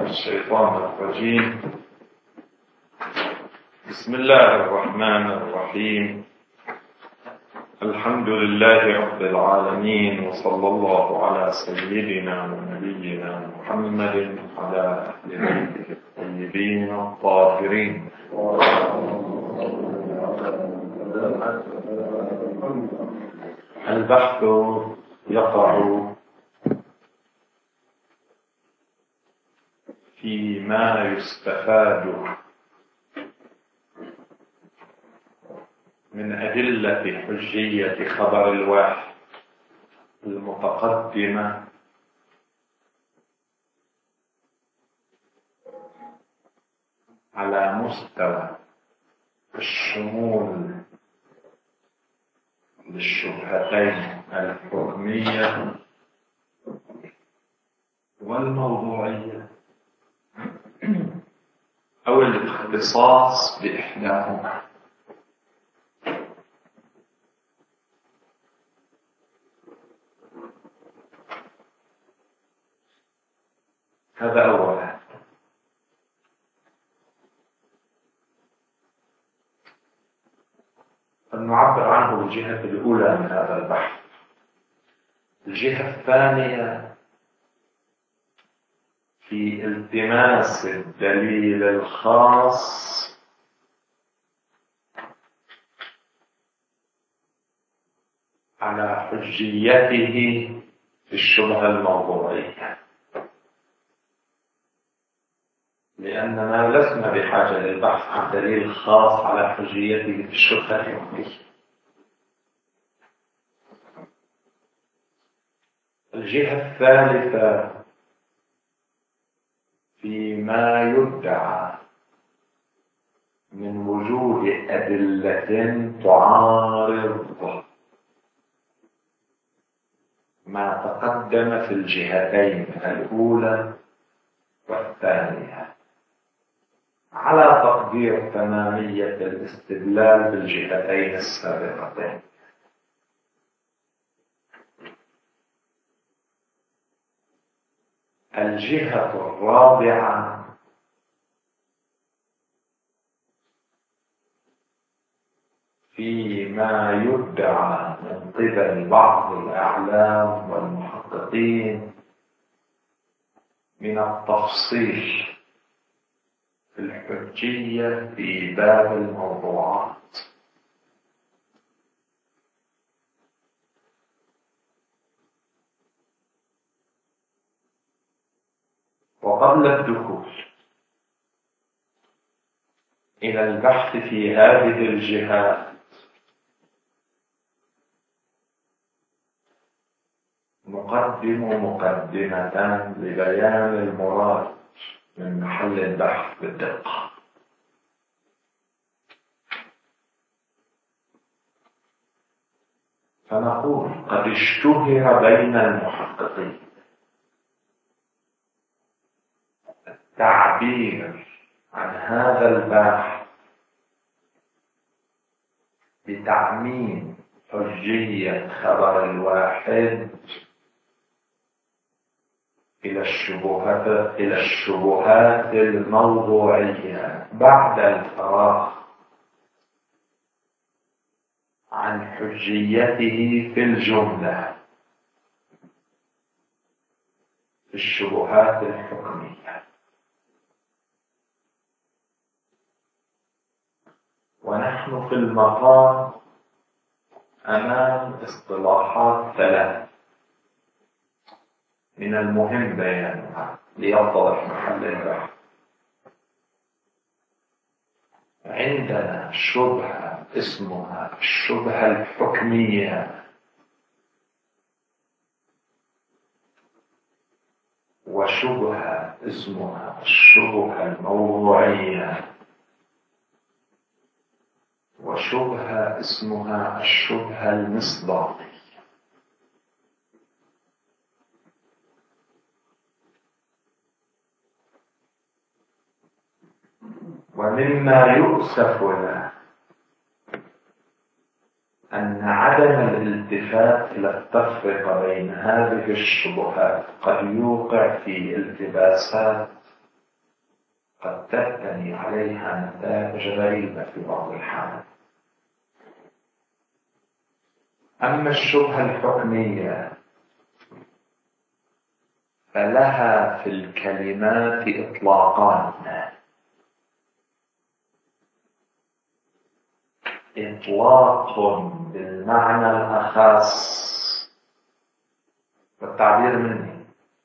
الشيطان الرجيم. بسم الله الرحمن الرحيم. الحمد لله رب العالمين، وصلى الله على سيدنا ونبينا محمد وعلى أهل بيته الطيبين الطاهرين. البحث يقع فيما يستفاد من أدلة حجية خبر الواحد المتقدمة على مستوى الشمول للشبهتين الحكمية والموضوعية، أو الاختصاص بإحداهما. هذا أولا. فلنعبر عنه بالجهة الأولى من هذا البحث. الجهة الثانية في التماس الدليل الخاص على حجيته في الشبهة الموضوعية، لأننا لسنا بحاجة للبحث عن دليل خاص على حجيته في الشبهة الحكمية. الجهة الثالثة فيما يدعى من وجود أدلة تعارض ما تقدم في الجهتين الأولى والثانية، على تقدير تمامية الاستدلال بالجهتين السابقتين. الجهة الرابعة فيما يدعى من قبل بعض الأعلام والمحققين من التفصيل في الحجية في باب الموضوعات. وقبل الدخول إلى البحث في هذه الجهات نقدم مقدمة لبيان المراد من محل البحث بالدقة. فنقول قد اشتهر بين المحققين التعبير عن هذا البحث بتعميم حجية خبر الواحد إلى الشبهات الموضوعية بعد الفراغ عن حجيته في الجملة في الشبهات الحكمية. ونحن في المقام أمام اصطلاحات ثلاث من المهم بيانها ليتضح محل البحث. عندنا شبهة اسمها الشبهة الحكمية، وشبهة اسمها الشبهة الموضوعية، وشبهة اسمها الشبهة المصداقية. ومما يؤسف له أن عدم الالتفات إلى التفرقة بين هذه الشبهات قد يوقع في التباسات قد تبتني عليها نتائج غريبة في بعض الحالات. أما الشبهة الحكمية فلها في الكلمات إطلاقان: إطلاق بالمعنى الأخص والتعبير مني،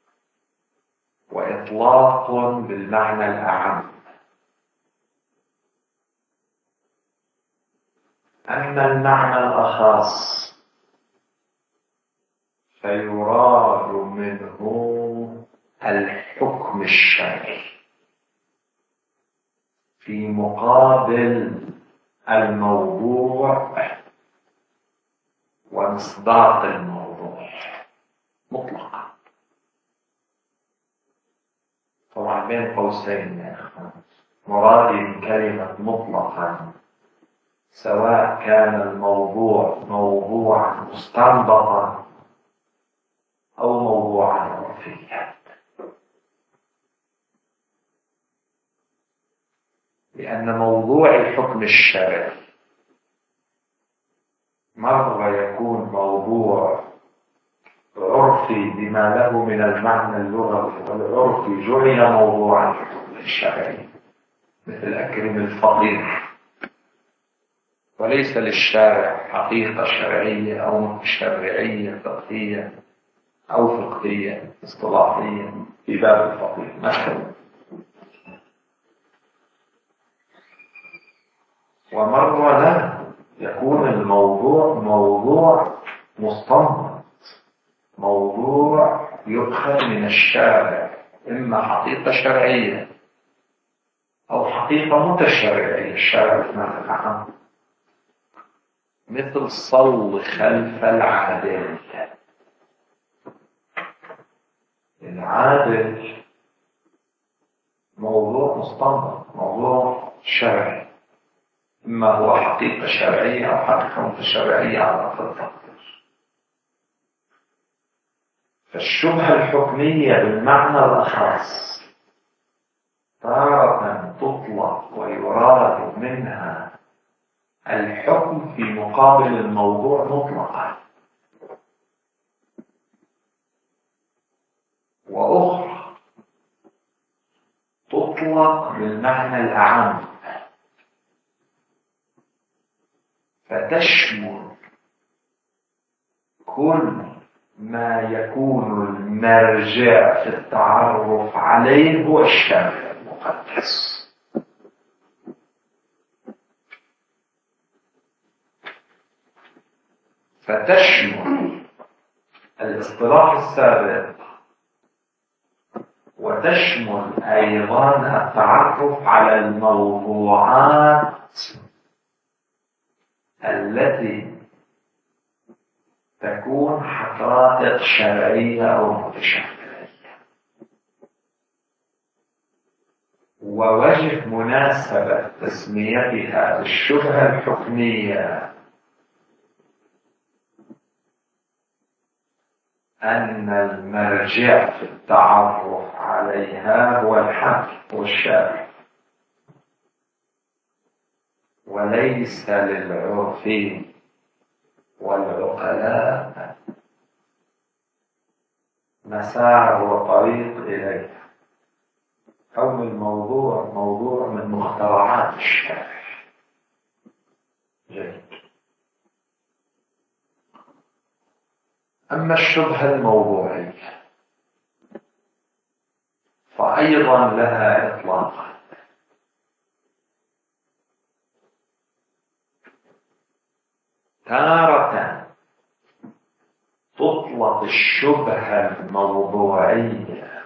وإطلاق بالمعنى الأعم. أما المعنى الأخص فيراد منه الحكم الشرعي في مقابل الموضوع ومصداق الموضوع مطلقا. طبعا بين قوسين يا اخوان، مرادي بكلمة مطلقا سواء كان الموضوع موضوعا مستنبطا أو موضوعا عرفيا، لأن موضوع الحكم الشرعي مرة يكون موضوع عرفي بما له من المعنى اللغوي، والعرفي جعل موضوعا في الحكم الشرعي، مثل أكرم الفقير، وليس للشارع حقيقة شرعية أو شرعية فقهية أو فقهية اصطلاحية في باب الفقير مثلا. ومرة لا يكون الموضوع موضوع مستنبط، موضوع يؤخذ من الشارع، إما حقيقة شرعية أو حقيقة متشرعية الشارع بمعنى العام، مثل صل خلف العادل. العادل موضوع مستنبط، موضوع شرعي، إما هو حقيقة شرعية أو حقيقة متشرعية على أقل تقدير. فالشبهة الحكمية بالمعنى الأخص تارة تطلق ويراد منها الحكم في مقابل الموضوع مطلقا، وأخرى تطلق بالمعنى الأعم فتشمل كل ما يكون المرجع في التعرف عليه هو الشرع المقدس. فتشمل الاصطلاح السابق وتشمل أيضا التعرف على الموضوعات التي تكون حقائق شرعية أو متشرعية. ووجه مناسبة تسميتها الشبهة الحكمية أن المرجع في التعرف عليها هو الحق والشارع، وليس للعرفين والعقلاء مسار وطريق إليه، أو الموضوع موضوع من مخترعات الشارع. جيد. أما الشبهة الموضوعية فأيضا لها إطلاق. تارة تطلق الشبهة الموضوعية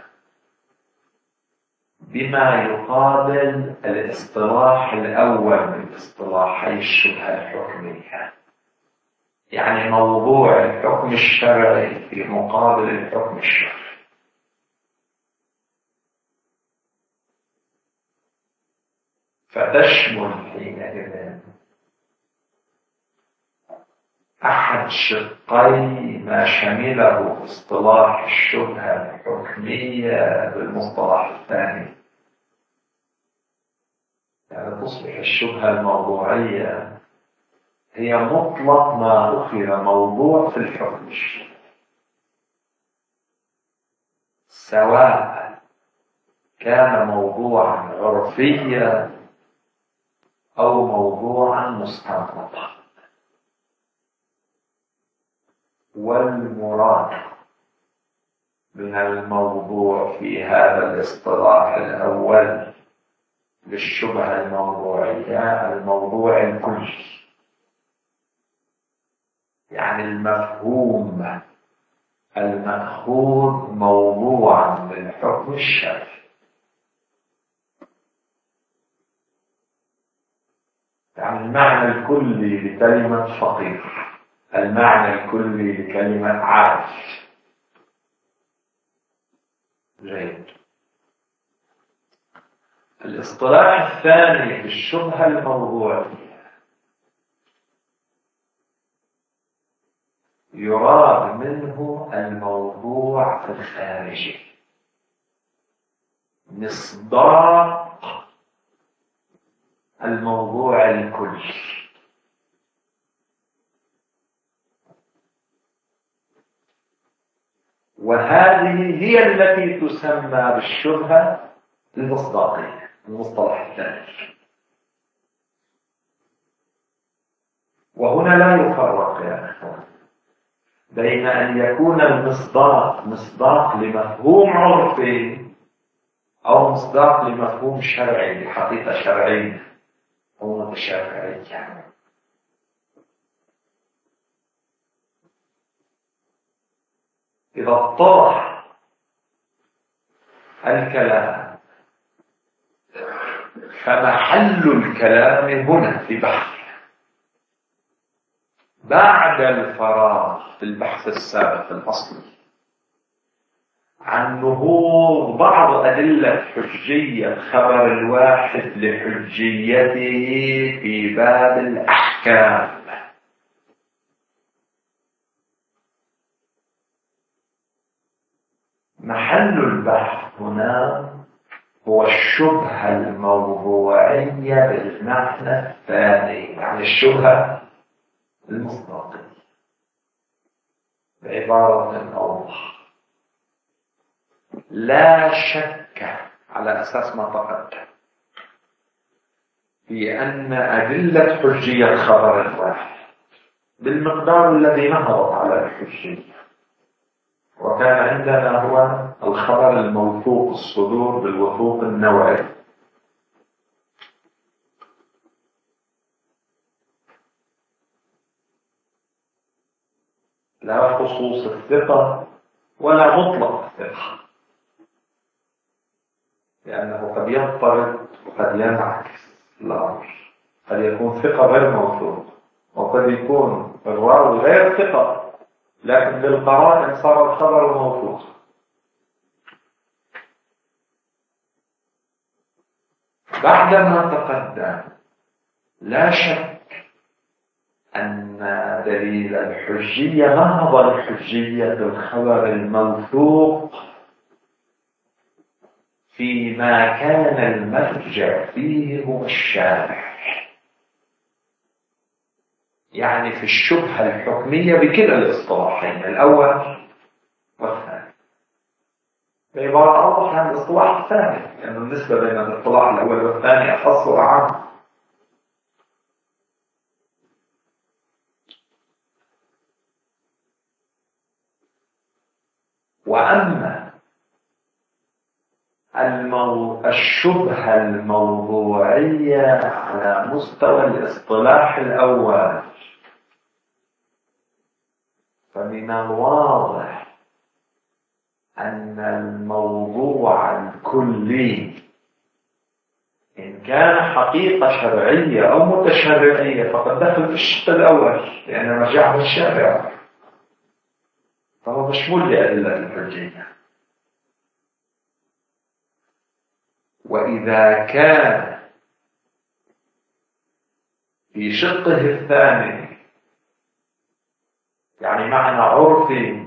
بما يقابل الاصطلاح الأول من اصطلاحي الشبهة الحكمية، يعني موضوع الحكم الشرعي في مقابل الحكم الشرعي. فتشمل حينئذ أحد شقي ما شمله اصطلاح الشبهة الحكمية بالمصطلح الثاني، تصبح الشبهة الموضوعية هي مطلق ما أخذ موضوع في الحكم الشرعي، سواء كان موضوعا عرفيا أو موضوعا مستنبطا. والمراد من الموضوع في هذا الاصطلاح الأول للشبهة الموضوعية الموضوع الكلي، يعني المفهوم المأخوذ موضوعا من حكم الشرع. يعني المعنى الكلي لكلمة فقير، المعنى الكلي لكلمة عارف. جيد. الاصطلاح الثاني في الشبهة الموضوعية يراد منه الموضوع الخارجي، مصداق الموضوع الكلي. وهذه هي التي تسمى بالشبهة المصداقية، المصطلح الثاني. وهنا لا يفرق يا أخوان بين أن يكون المصداق مصداق لمفهوم عرفي أو مصداق لمفهوم شرعي، لحقيقة شرعية أو متشرعية. إذا اتضح الكلام فمحل الكلام هنا في بحث بعد الفراغ في البحث السابق الأصلي عن نهوض بعض أدلة حجية خبر الواحد لحجيته في باب الأحكام. محل البحث هنا هو الشبهة الموضوعية بالمعنى الثاني، يعني الشبهة المصداقية. بعبارة أوضح، لا شك على أساس ما تقدم في أن أدلة حجية خبر الواحد بالمقدار الذي نهضت على الحجية، وكان عندنا هو الخبر الموثوق الصدور بالوثوق النوعي، لا خصوص الثقة ولا مطلق الثقة، لأنه قد يضطرد وقد ينعكس الأمر. قد يكون ثقة غير موثوق، وقد يكون الراوي غير ثقة لكن بالقرائن صار الخبر موثوق. بعدما تقدم لا شك أن دليل الحجية نهض الحجية بالخبر الموثوق فيما كان المرجع فيه هو الشارع، يعني في الشبهة الحكمية بكلا الاصطلاحين الأول والثاني. بعبارة أوضح عن الاصطلاح الثاني، لأن النسبة بين الاصطلاح الأول والثاني أخص وأعم. وأما الشبهة الموضوعية على مستوى الاصطلاح الأول فمن الواضح أن الموضوع الكلي إن كان حقيقة شرعية أو متشرعية فقد دخل في الشق الأول لأن رجعه الشارع، فهو مشمول لأدلة الحجية. وإذا كان في شقه الثاني يعني معنى عرفي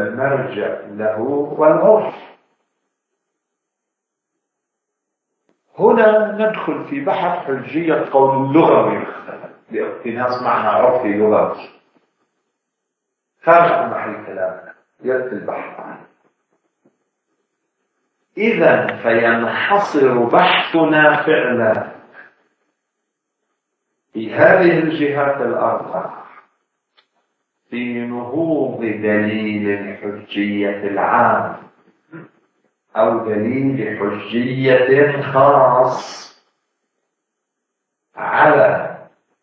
فالمرجع له والعرف، هنا ندخل في بحث حجية قول اللغوي لاقتناص معنى عرفي لغوي خارج محل كلامنا يأتي البحث عنه. إذا فينحصر بحثنا فعلا في هذه الجهات الأربع في نهوض دليل الحجية العام أو دليل حجية خاص على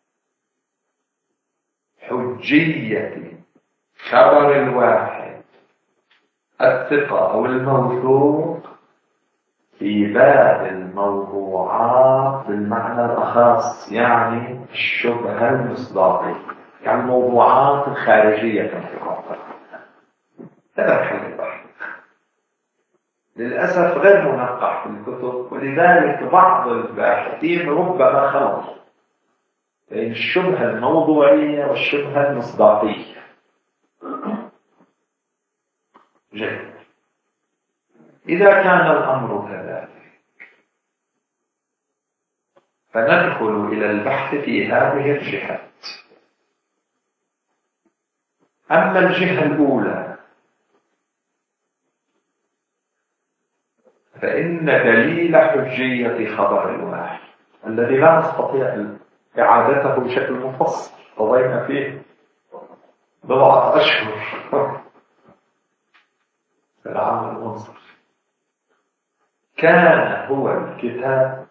حجية خبر الواحد الثقة أو الموثوق في باب الموضوعات بالمعنى الأخص، يعني الشبهة المصداقية، يعني الموضوعات الخارجية كالثقة. هذا محل البحث للأسف غير منقح في الكتب، ولذلك بعض الباحثين ربما خلطوا بين الشبهة الموضوعية والشبهة المصداقية. جيد. إذا كان الأمر كذلك فندخل إلى البحث في هذه الجهات. أما الجهة الأولى فإن دليل حجية خبر الواحد الذي لا نستطيع إعادته بشكل مفصل، قضينا فيه بضعة أشهر في العام المنصف، كان هو الكتاب